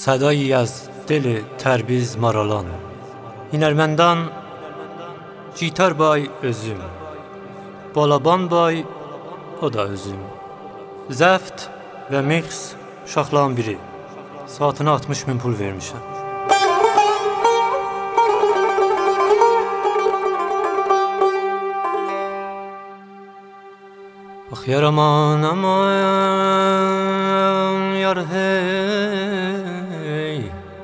صدایی از دل تربیز مارالان هنرمندان Gitar bay özüm, Balaban bay o da özüm. Zəft və mix uşaqların biri. Saatına 60.000 pul vermişəm. Bax yar aman aman yar hey,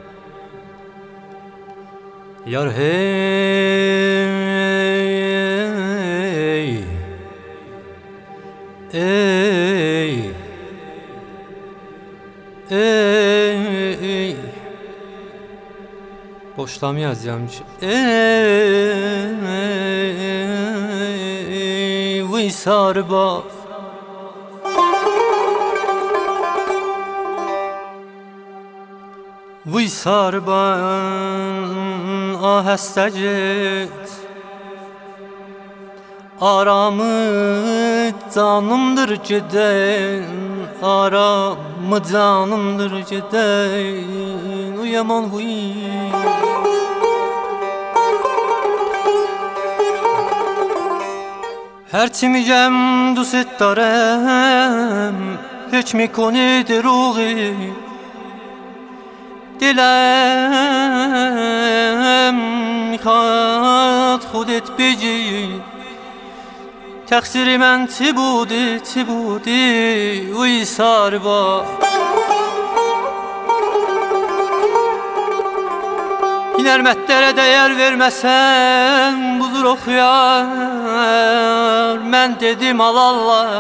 yar hey, ey, ey, boşlamı yazacağım ki ey, vay sarba vay sarba ahəstə get aramı canımdır gedən aramı canımdır gedən uyaman huy هرچی دوست دارم هیچ میکنه دروغی دلم میخواد خودت بگی تقصیر من چی بودی وی ساربا Hünərmətlərə dəyər verməsən budur oxuyar mən dedim alallar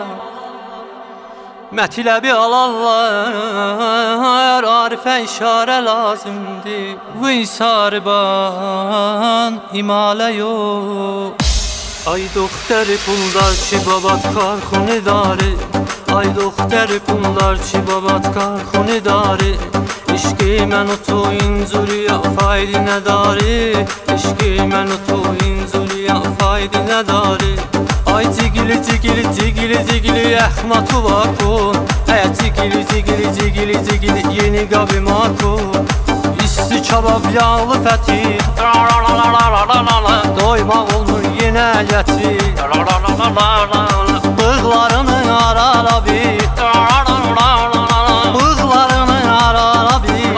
Mətləbi alallar Arifə işarə lazımdır Vay sarban imalə yox Ay دختر پولدار چی بابات کارخونه داره Ay دختر پولدار چی بابات کارخونه داره عشقی من و تو اینجوری فایده نداره عشقی من و تو اینجوری فایده نداره Ay cigili cigili cigili cigili ehmatı vakun cigili cigili cigili cigili yeni qabıma kun İsti kabab yağlı fəti Doymaq olmur yenə gətir Bığlarını arara bir Bığlarını arara bir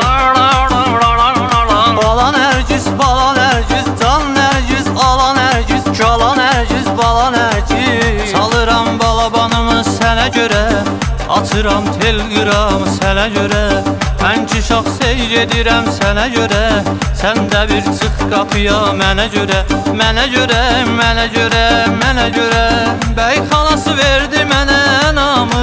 Balan ərgiz, can ərgiz, alan ərgiz Kalan ərgiz, balan ərgiz Çalıram balabanımı sənə görə Açıram telqıramı sənə görə Mən ki şax seyr edirəm sənə görə Sən də bir çıx qapıya mənə görə Mənə görə, mənə görə, mənə görə Bəy xalası verdi mənə namı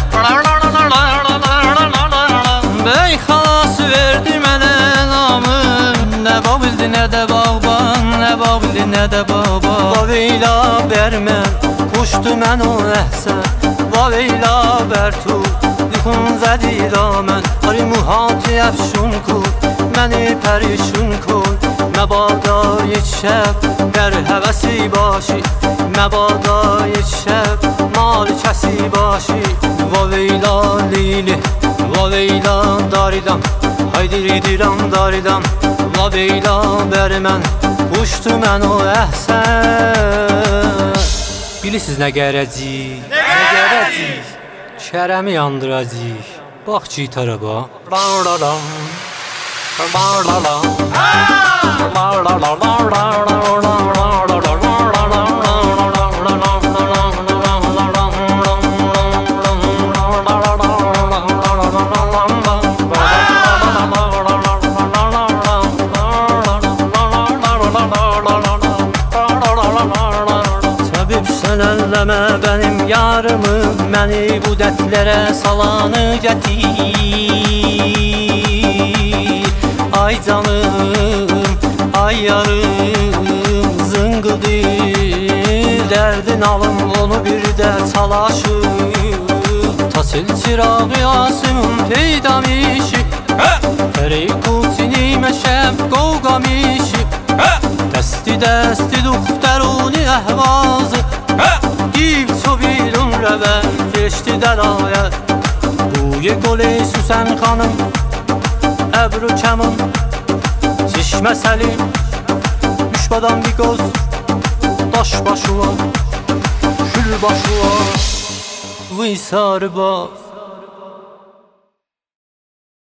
Bəy xalası verdi mənə namı Nə bağ bildi, nə də bağban Nə bağ bildi, nə də bağban Vaveyla bərmən, quşdu mən o əhsən Vaveyla bərtu Dixun zədi damən Ari muhatı əfşun kul Məni pərişun kul Məbada yetişəb Dər həvəsi başı Məbada yetişəb Mal kəsi başı Vaveyla lili Vaveyla daridam Haydi ridiram daridam Vaveyla bərmən Quşdu mən o əhsən Bilirsiniz nə gələcək? Nə gələcək? Kərəmi yandıracaq Bax gitara bax Əlləmə bənim yarımı Məni bu dərdlərə salanı gətir Ay canım, ay yarım Zıngıdır dərdin alım Onu bir də çalışır Tasil çirağı asımın peydamişi Tərey kuçini məşəb qovqamışi Dəsti duxtəruni əhvazı Giv co birun rəvər Keçdi dəlayət Bu یک گل سوسن خانم ابرو کمان چشم سلیم مشبادان بیگاز داش باشو var Gül başı var Vay sarı bak